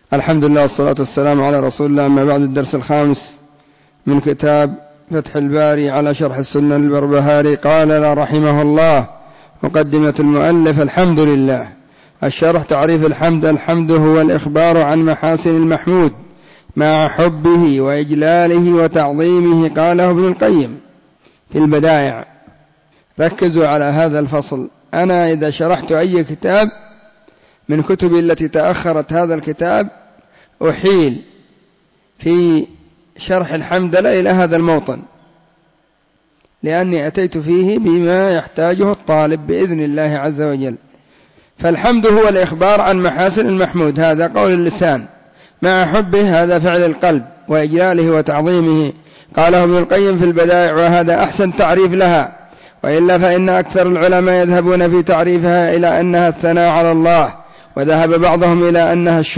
الحمد لله والصلاة والسلام على رسول الله. أما بعد، الدرس الخامس من كتاب فتح الباري على شرح السنة البربهاري. قال رحمه الله: مقدمة المؤلف. الحمد لله. الشرح: تعريف الحمد: الحمد هو الإخبار عن محاسن المحمود مع حبه وإجلاله وتعظيمه. قاله ابن القيم في البدائع. ركزوا على هذا الفصل. أنا إذا شرحت أي كتاب من كتبي التي تأخرت هذا الكتاب أحيل في شرح الحمدلله إلى هذا الموطن، لأني أتيت فيه بما يحتاجه الطالب بإذن الله عز وجل. فالحمد هو الإخبار عن محاسن المحمود، هذا قول اللسان، مع حبه، هذا فعل القلب، وإجلاله وتعظيمه. قاله ابن القيم في البدائع، وهذا أحسن تعريف لها، وإلا فإن أكثر العلماء يذهبون في تعريفها إلى أنها الثناء على الله، وذهب بعضهم إلى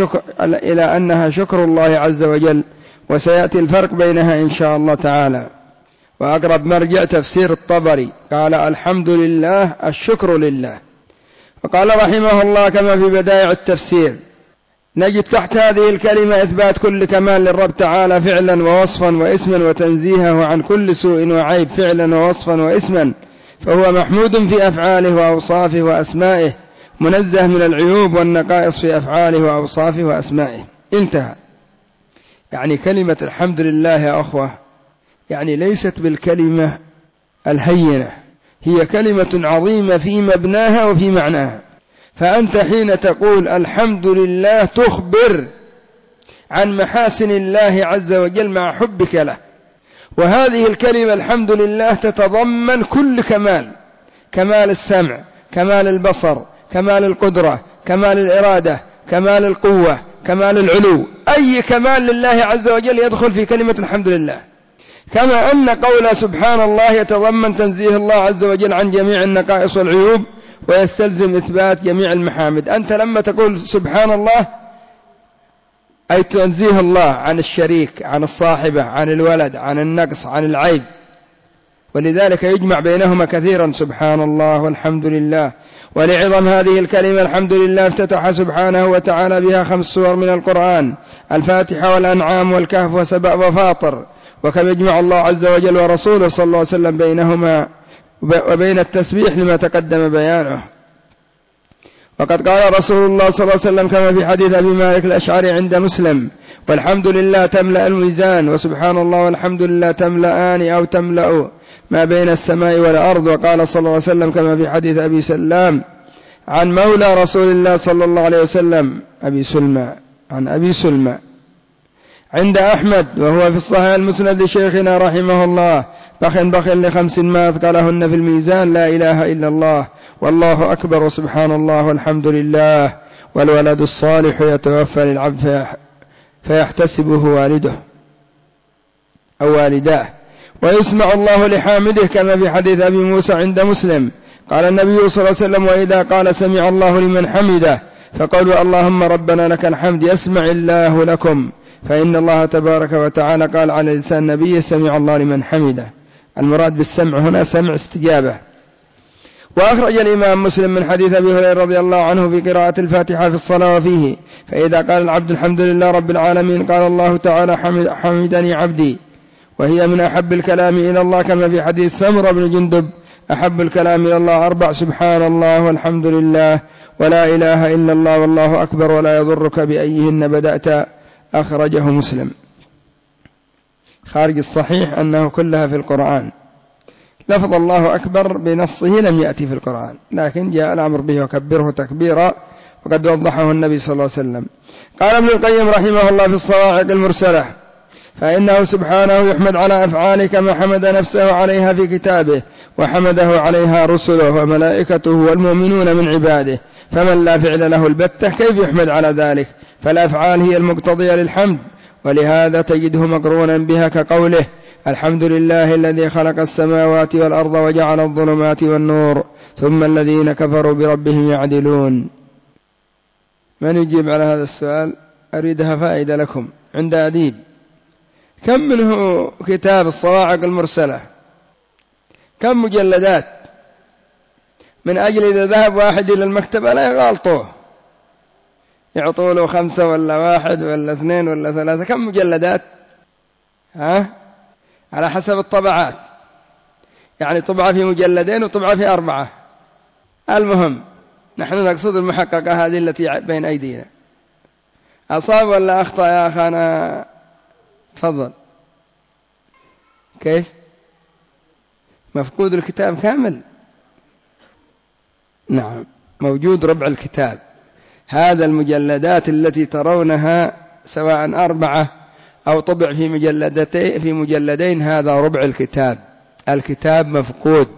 أنها شكر الله عز وجل، وسيأتي الفرق بينها إن شاء الله تعالى. وأقرب مرجع تفسير الطبري، قال: الحمد لله الشكر لله. وقال رحمه الله كما في بدائع التفسير: نجد تحت هذه الكلمة إثبات كل كمال للرب تعالى فعلا ووصفا واسما، وتنزيهه عن كل سوء وعيب فعلا ووصفا واسما، فهو محمود في أفعاله وأوصافه وأسمائه، منزه من العيوب والنقائص في أفعاله وأوصافه وأسمائه. انتهى. يعني كلمة الحمد لله يا أخوة يعني ليست بالكلمة الهينة، هي كلمة عظيمة في مبناها وفي معناها. فأنت حين تقول الحمد لله تخبر عن محاسن الله عز وجل مع حبك له. وهذه الكلمة الحمد لله تتضمن كل كمال: كمال السمع، كمال البصر، كمال القدرة، كمال الإرادة، كمال القوة، كمال العلو. أي كمال لله عز وجل يدخل في كلمة الحمد لله. كما أن قول سبحان الله يتضمن تنزيه الله عز وجل عن جميع النقائص والعيوب، ويستلزم إثبات جميع المحامد. أنت لما تقول سبحان الله أي تنزيه الله عن الشريك، عن الصاحبة، عن الولد، عن النقص، عن العيب. ولذلك يجمع بينهما كثيرا سبحان الله والحمد لله. ولعظم هذه الكلمة الحمد لله افتتح سبحانه وتعالى بها 5 سور من القرآن: الفاتحة والأنعام والكهف وسبأ وفاطر. وكم يجمع الله عز وجل ورسوله صلى الله عليه وسلم بينهما وبين التسبيح لما تقدم بيانه. وقد قال رسول الله صلى الله عليه وسلم كما في حديث أبي مالك الأشعري عند مسلم: والحمد لله تملأ الميزان، وسبحان الله والحمد لله تملأان أو تملأ ما بين السماء والأرض. وقال صلى الله عليه وسلم كما في حديث أبي سلام عن مولى رسول الله صلى الله عليه وسلم عن أبي سلمى عند أحمد، وهو في الصحيح المسند لشيخنا رحمه الله: بخ ل5 ما أثقلهن في الميزان: لا إله إلا الله، والله أكبر، وسبحان الله، والحمد لله، والولد الصالح يتوفى للعبد فيحتسبه والده أو والداه، ويسمع الله لحامده كما في حديث أبي موسى عند مسلم. قال النبي صلى الله عليه وسلم: وإذا قال سمع الله لمن حمده فقالوا اللهم ربنا لك الحمد يسمع الله لكم، فإن الله تبارك وتعالى قال على لسان نبيه: سمع الله لمن حمده. المراد بالسمع هنا سمع استجابة. وأخرج الإمام مسلم من حديث أبي هريرة رضي الله عنه في قراءة الفاتحة في الصلاة وفيه: فإذا قال العبد الحمد لله رب العالمين قال الله تعالى: حمدني عبدي. وهي من أحب الكلام إلى الله، كما في حديث سمرة بن جندب: أحب الكلام إلى الله 4: سبحان الله والحمد لله ولا إله إلا الله والله أكبر ولا يضرك بأيهن بدأت. أخرجه مسلم. خارج الصحيح أنه كلها في القرآن. لفظ الله أكبر بنصه لم يأتي في القرآن، لكن جاء الأمر به وكبره تكبيرا، وقد وضحه النبي صلى الله عليه وسلم. قال ابن القيم رحمه الله في الصواعق المرسلة: فإنه سبحانه يحمد على أفعاله كما حمد نفسه عليها في كتابه، وحمده عليها رسله وملائكته والمؤمنون من عباده. فمن لا فعل له البتة كيف يحمد على ذلك؟ فالأفعال هي المقتضية للحمد، ولهذا تجده مقرونا بها كقوله: الحمد لله الذي خلق السماوات والأرض وجعل الظلمات والنور ثم الذين كفروا بربهم يعدلون. من يجيب على هذا السؤال؟ أريدها فائدة لكم عند أديب. كم منه كتاب الصواعق المرسلة؟ كم مجلدات؟ من أجل إذا ذهب واحد إلى المكتبة لا يغالطوه، يعطوا له 5 ولا 1 ولا 2 ولا 3، كم مجلدات؟ على حسب الطبعات، يعني طبعة في مجلدين وطبعة في 4. المهم نحن نقصد المحققة هذه التي بين أيدينا. أصاب ولا أخطأ يا أخانا؟ تفضل. كيف؟ مفقود الكتاب كامل؟ نعم موجود ربع الكتاب. هذا المجلدات التي ترونها سواء 4 أو طبع في مجلدين هذا ربع الكتاب. الكتاب مفقود،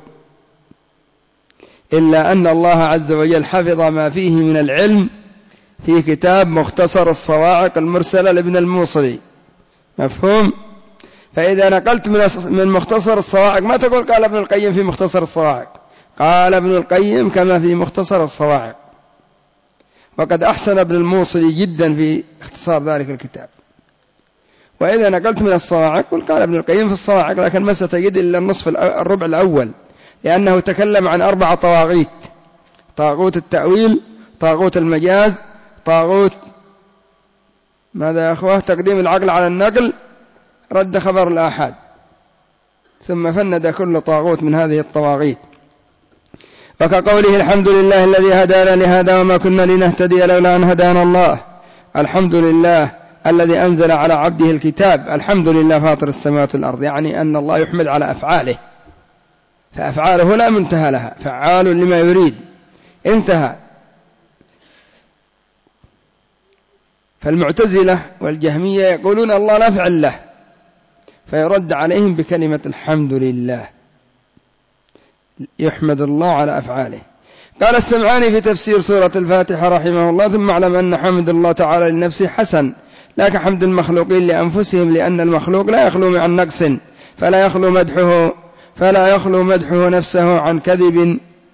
إلا أن الله عز وجل حفظ ما فيه من العلم في كتاب مختصر الصواعق المرسلة لابن الموصلي. مفهوم؟ فإذا نقلت من مختصر الصواعق ما تقول قال ابن القيم في مختصر الصواعق، قال ابن القيم كما في مختصر الصواعق، وقد أحسن ابن الموصلي جدا في اختصار ذلك الكتاب. وإذا نقلت من الصواعق قل قال ابن القيم في الصواعق، لكن ما ستجد إلا الربع الأول، لأنه تكلم عن 4 طواغيت: طاغوت التأويل، طاغوت المجاز، طاغوت ماذا يا أخوة؟ تقديم العقل على النقل، رد خبر الآحاد، ثم فند كل طاغوت من هذه الطواغيت. وكقوله الحمد لله الذي هدانا لهذا وما كنا لنهتدي لولا أن هدانا الله. الحمد لله الذي أنزل على عبده الكتاب. الحمد لله فاطر السماوات والأرض، يعني أن الله يحمد على أفعاله، فأفعاله لا منتهى لها، فعال لما يريد، انتهى. فالمعتزلة والجهمية يقولون الله لا فعل له، فيرد عليهم بكلمة الحمد لله، يحمد الله على أفعاله. قال السمعاني في تفسير سورة الفاتحة رحمه الله: ثم اعلم أن حمد الله تعالى لنفسه حسن لا كحمد المخلوقين لأنفسهم، لأن المخلوق لا يخلو عن نقص، فلا يخلو مدحه نفسه عن كذب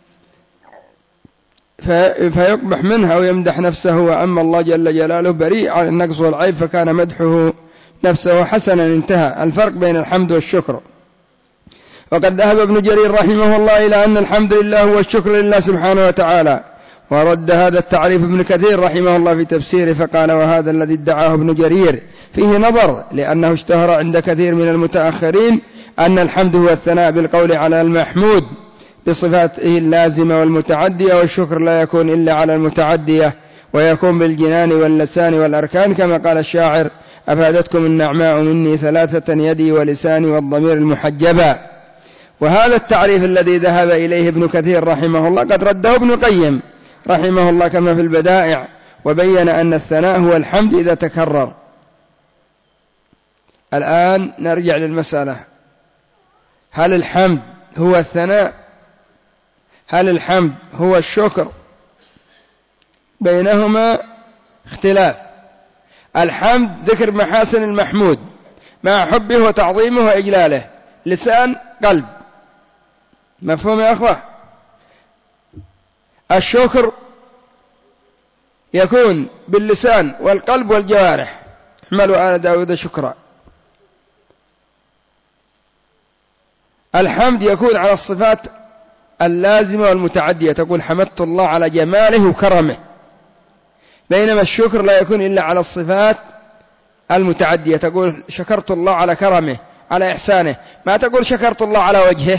فيقبح منها أو يمدح نفسه، وأما الله جل جلاله بريء عن النقص والعيب، فكان مدحه نفسه حسنا. انتهى. الفرق بين الحمد والشكر. وقد ذهب ابن جرير رحمه الله إلى أن الحمد لله هو الشكر لله سبحانه وتعالى، ورد هذا التعريف ابن كثير رحمه الله في تفسيره، فقال: وهذا الذي ادعاه ابن جرير فيه نظر، لأنه اشتهر عند كثير من المتأخرين أن الحمد هو الثناء بالقول على المحمود بصفاته اللازمة والمتعدية، والشكر لا يكون إلا على المتعدية، ويكون بالجنان واللسان والأركان، كما قال الشاعر: أفادتكم النعماء مني 3 يدي ولساني والضمير المحجبا. وهذا التعريف الذي ذهب إليه ابن كثير رحمه الله قد رده ابن القيم رحمه الله كما في البدائع، وبين أن الثناء هو الحمد إذا تكرر. الآن نرجع للمسألة: هل الحمد هو الثناء؟ هل الحمد هو الشكر؟ بينهما اختلاف. الحمد ذكر محاسن المحمود مع حبه وتعظيمه وإجلاله، لسان قلب. مفهوم يا أخوة؟ الشكر يكون باللسان والقلب والجوارح. احملوا آل داود شكرا. الحمد يكون على الصفات اللازمة والمتعدية، تقول حمدت الله على جماله وكرمه، بينما الشكر لا يكون إلا على الصفات المتعدية، تقول شكرت الله على كرمه على إحسانه، ما تقول شكرت الله على وجهه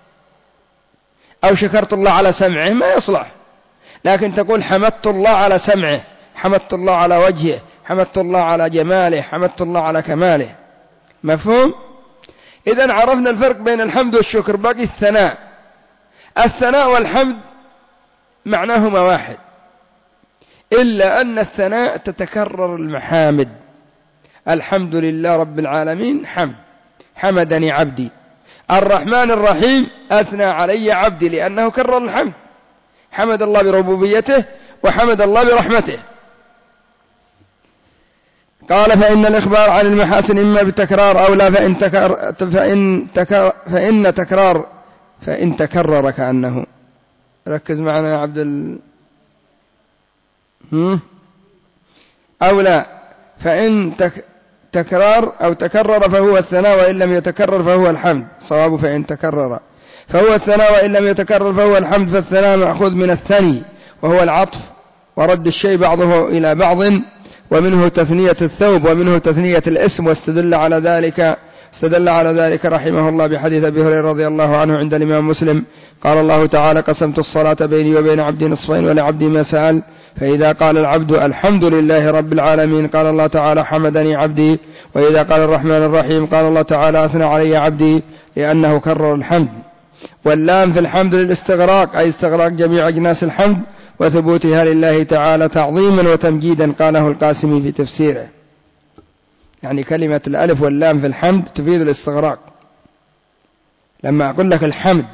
أو شكرت الله على سمعه، ما يصلح، لكن تقول حمدت الله على سمعه، حمدت الله على وجهه، حمدت الله على جماله، حمدت الله على كماله. مفهوم؟ إذن عرفنا الفرق بين الحمد والشكر. باقي الثناء. الثناء والحمد معناهما واحد، إلا أن الثناء تتكرر المحامد. الحمد لله رب العالمين حمد، حمدني عبدي. الرحمن الرحيم أثنى علي عبدي، لأنه كرر الحمد، حمد الله بربوبيته وحمد الله برحمته. قال: فإن الإخبار عن المحاسن إما بتكرار أو لا، فإن تكرر كأنه. ركز معنا يا عبد أو لا، فإن تكرار أو تكرر فهو الثناء، وإن لم يتكرر فهو الحمد. صواب فإن تكرر فهو الثناء، وإن لم يتكرر فهو الحمد. فالثناء مأخوذ من الثني وهو العطف، ورد الشيء بعضه إلى بعض، ومنه تثنية الثوب ومنه تثنية الاسم، واستدل على ذلك رحمه الله بحديث أبي هريرة رضي الله عنه عند الإمام مسلم قال الله تعالى: قسمت الصلاة بيني وبين عبدي نصفين ولعبدي ما سأل، فإذا قال العبد الحمد لله رب العالمين قال الله تعالى: حمدني عبدي، وإذا قال الرحمن الرحيم قال الله تعالى: أثنى علي عبدي، لأنه كرر الحمد. واللام في الحمد للاستغراق، أي استغراق جميع أجناس الحمد وثبوتها لله تعالى تعظيما وتمجيدا، قاله القاسمي في تفسيره. يعني كلمة الألف واللام في الحمد تفيد الاستغراق. لما أقول لك الحمد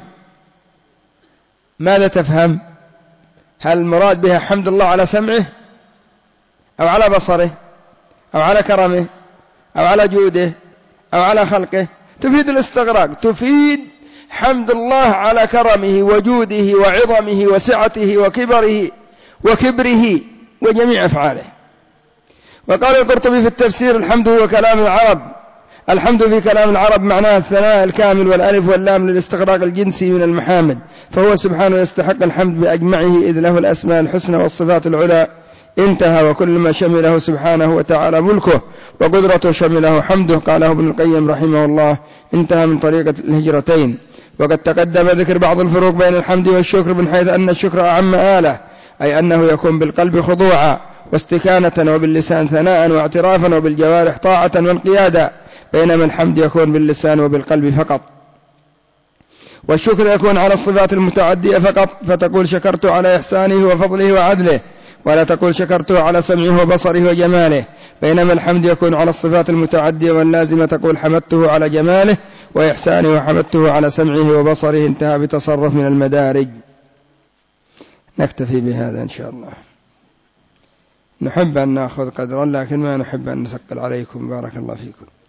ماذا تفهم؟ هل المراد بها حمد الله على سمعه أو على بصره أو على كرمه أو على جوده أو على خلقه؟ تفيد الاستغراق، تفيد حمد الله على كرمه وجوده وعظمه وسعته وكبره وجميع أفعاله. وقال القرطبي في التفسير: الحمد هو كلام العرب. الحمد في كلام العرب معناه الثناء الكامل، والألف واللام للاستغراق الجنسي من المحامد، فهو سبحانه يستحق الحمد بأجمعه، إذ له الأسماء الحسنى والصفات العلى. انتهى. وكل ما شمله سبحانه وتعالى ملكه وقدرته شمله حمده، قاله ابن القيم رحمه الله. انتهى من طريقة الهجرتين. وقد تقدم ذكر بعض الفروق بين الحمد والشكر، من حيث أن الشكر أعم آله، أي أنه يكون بالقلب خضوعا واستكانة، وباللسان ثناء واعترافا، وبالجوارح طاعة وانقيادا، بينما الحمد يكون باللسان وبالقلب فقط. والشكر يكون على الصفات المتعدية فقط، فتقول: شكرت على إحسانه وفضله وعدله، ولا تقول: شكرته على سمعه وبصره وجماله. بينما الحمد يكون على الصفات المتعدية واللازمة، تقول: حمدته على جماله وإحسانه، وحمدته على سمعه وبصره. انتهى بتصرف من المدارج. نكتفي بهذا إن شاء الله. نحب أن نأخذ قدرا، لكن ما نحب أن نثقل عليكم. بارك الله فيكم.